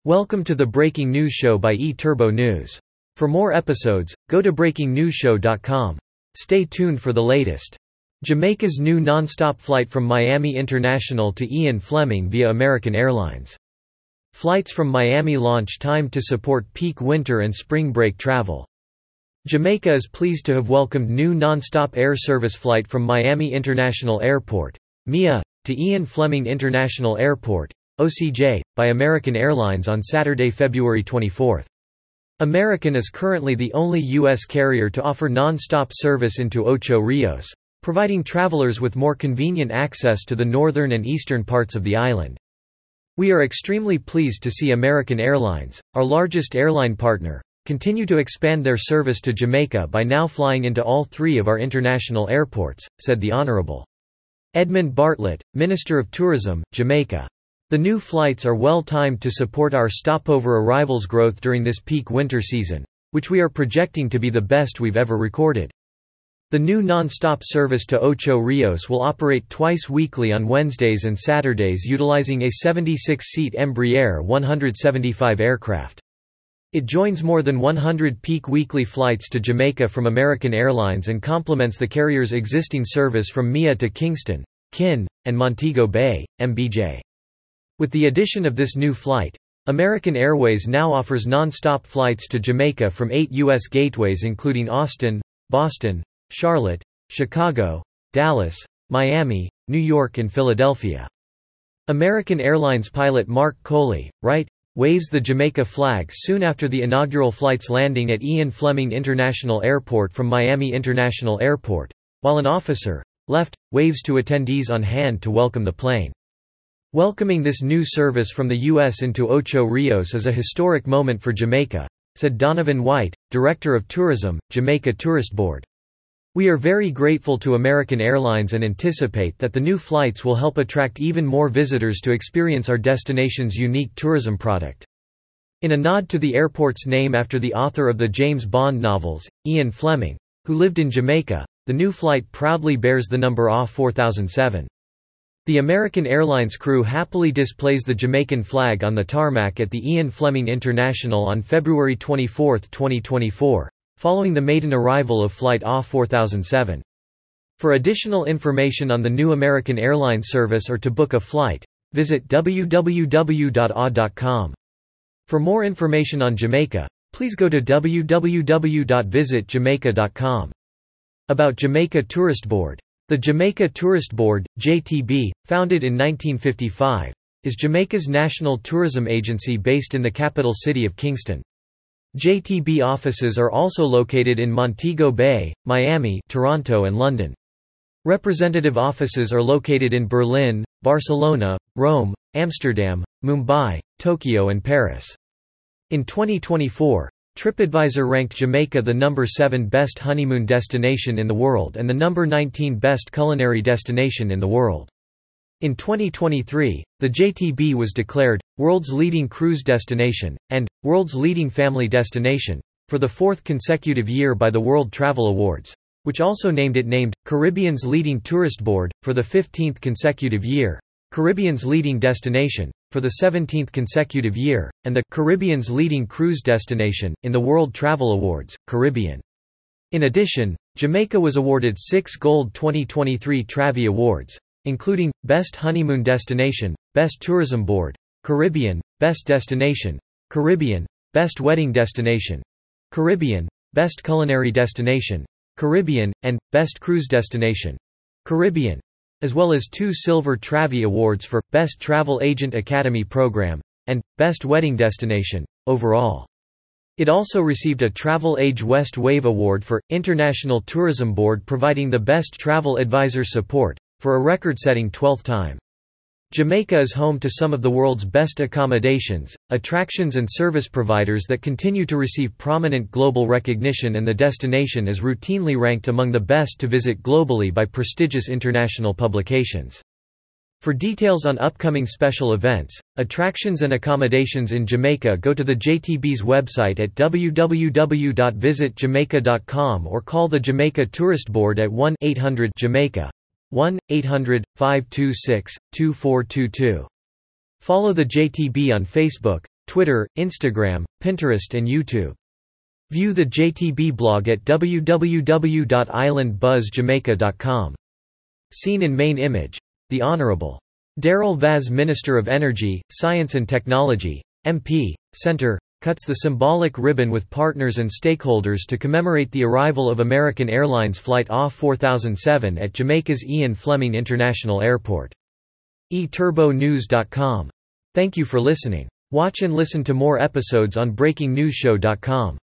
Welcome to the Breaking News Show by eTurbo News. For more episodes, go to breakingnewsshow.com. Stay tuned for the latest. Jamaica's new non-stop flight from Miami International to Ian Fleming via American Airlines. Flights from Miami launch timed to support peak winter and spring break travel. Jamaica is pleased to have welcomed new non-stop air service flight from Miami International Airport, MIA, to Ian Fleming International Airport, OCJ, by American Airlines on Saturday, February 24. American is currently the only U.S. carrier to offer non-stop service into Ocho Rios, providing travelers with more convenient access to the northern and eastern parts of the island. We are extremely pleased to see American Airlines, our largest airline partner, continue to expand their service to Jamaica by now flying into all three of our international airports, said the Honorable Edmund Bartlett, Minister of Tourism, Jamaica. The new flights are well-timed to support our stopover arrivals growth during this peak winter season, which we are projecting to be the best we've ever recorded. The new non-stop service to Ocho Rios will operate twice weekly on Wednesdays and Saturdays utilizing a 76-seat Embraer 175 aircraft. It joins more than 100 peak weekly flights to Jamaica from American Airlines and complements the carrier's existing service from MIA to Kingston, KIN, and Montego Bay, MBJ. With the addition of this new flight, American Airways now offers non-stop flights to Jamaica from 8 U.S. gateways including Austin, Boston, Charlotte, Chicago, Dallas, Miami, New York and Philadelphia. American Airlines pilot Mark Coley, Wright, waves the Jamaica flag soon after the inaugural flight's landing at Ian Fleming International Airport from Miami International Airport, while an officer, left, waves to attendees on hand to welcome the plane. Welcoming this new service from the U.S. into Ocho Rios is a historic moment for Jamaica, said Donovan White, Director of Tourism, Jamaica Tourist Board. We are very grateful to American Airlines and anticipate that the new flights will help attract even more visitors to experience our destination's unique tourism product. In a nod to the airport's name after the author of the James Bond novels, Ian Fleming, who lived in Jamaica, the new flight proudly bears the number AW4007. The American Airlines crew happily displays the Jamaican flag on the tarmac at the Ian Fleming International on February 24, 2024, following the maiden arrival of flight AW4007. For additional information on the new American Airlines service or to book a flight, visit www.aw.com. For more information on Jamaica, please go to www.visitjamaica.com. About Jamaica Tourist Board. The Jamaica Tourist Board, JTB, founded in 1955, is Jamaica's national tourism agency based in the capital city of Kingston. JTB offices are also located in Montego Bay, Miami, Toronto and London. Representative offices are located in Berlin, Barcelona, Rome, Amsterdam, Mumbai, Tokyo and Paris. In 2024, TripAdvisor ranked Jamaica the number 7 best honeymoon destination in the world and the number 19 best culinary destination in the world. In 2023, the JTB was declared world's leading cruise destination and world's leading family destination for the 4th consecutive year by the World Travel Awards, which also named Caribbean's leading tourist board for the 15th consecutive year, Caribbean's leading destination for the 17th consecutive year, and the Caribbean's leading cruise destination in the World Travel Awards, Caribbean. In addition, Jamaica was awarded 6 Gold 2023 Travi Awards, including Best Honeymoon Destination, Best Tourism Board, Caribbean, Best Destination, Caribbean, Best Wedding Destination, Caribbean, Best Culinary Destination, Caribbean, and Best Cruise Destination, Caribbean, as well as 2 Silver Travi Awards for Best Travel Agent Academy Program and Best Wedding Destination overall. It also received a Travel Age West Wave Award for International Tourism Board providing the Best Travel Advisor support for a record-setting 12th time. Jamaica is home to some of the world's best accommodations, attractions and service providers that continue to receive prominent global recognition, and the destination is routinely ranked among the best to visit globally by prestigious international publications. For details on upcoming special events, attractions and accommodations in Jamaica, go to the JTB's website at www.visitjamaica.com or call the Jamaica Tourist Board at 1-800-JAMAICA. 1-800-526-2422. Follow the JTB on Facebook, Twitter, Instagram, Pinterest and YouTube. View the JTB blog at www.islandbuzzjamaica.com. Seen in main image. The Honorable Darrell Vaz, Minister of Energy, Science and Technology, MP, Center, cuts the symbolic ribbon with partners and stakeholders to commemorate the arrival of American Airlines Flight AW4007 at Jamaica's Ian Fleming International Airport. eTurboNews.com. Thank you for listening. Watch and listen to more episodes on BreakingNewsShow.com.